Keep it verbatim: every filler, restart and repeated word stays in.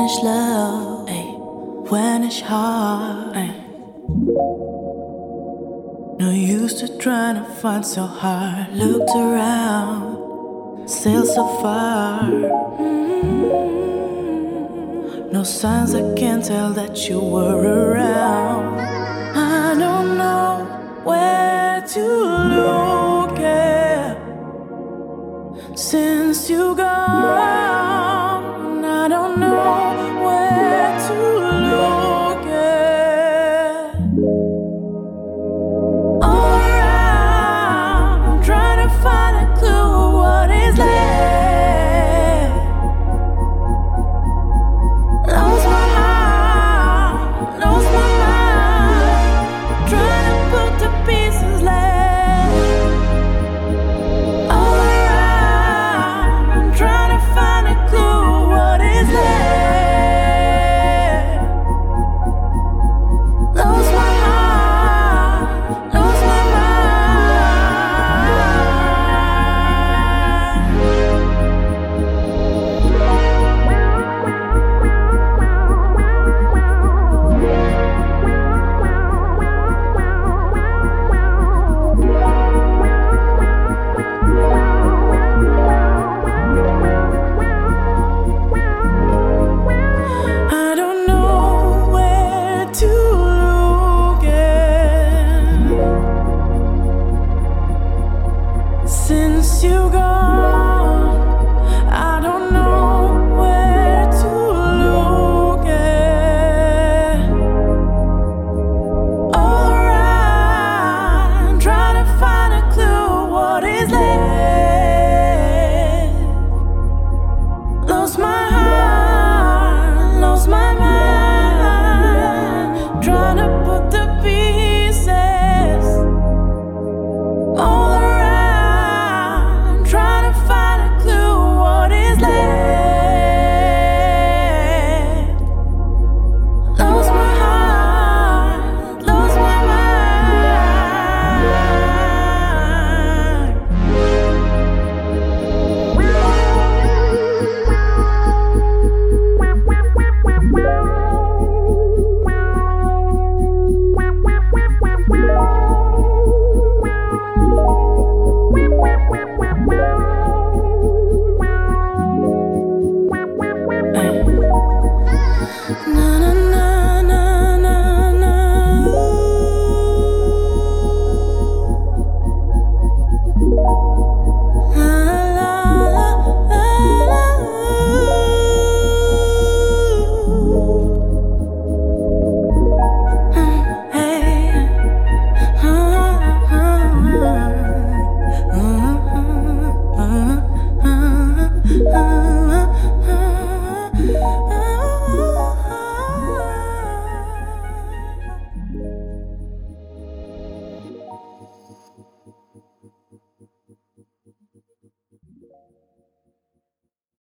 ich love, ey, when ich hard, ey. No use to trying to find so hard. Looked around, still so far. Mm-hmm. No signs, I can tell that you were around. I don't know where to look at since you gone.